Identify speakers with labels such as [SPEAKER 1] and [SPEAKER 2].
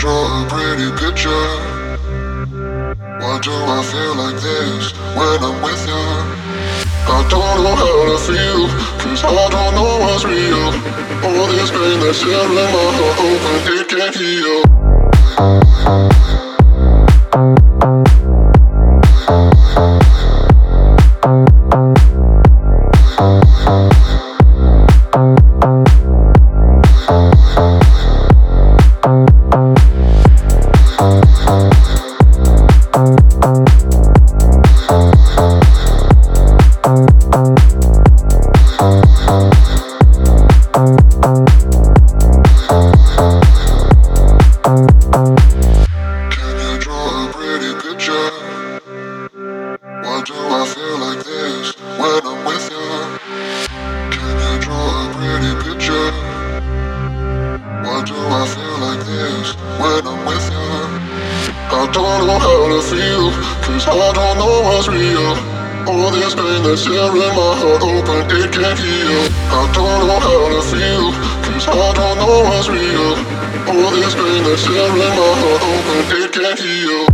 [SPEAKER 1] draw a pretty picture? Why do I feel like this when I'm with you? I don't know how to feel, 'cause I don't know what's real. All this pain that's tearing my heart open, it can't heal. Why do I feel like this when I'm with you? Can you draw a pretty picture? Why do I feel like this when I'm with you? I don't know how to feel, 'cause I don't know what's real. All this pain that's tearing my heart open, it can't heal. I don't know how to feel, 'cause I don't know what's real. All this pain that's tearing my heart open, it can't heal.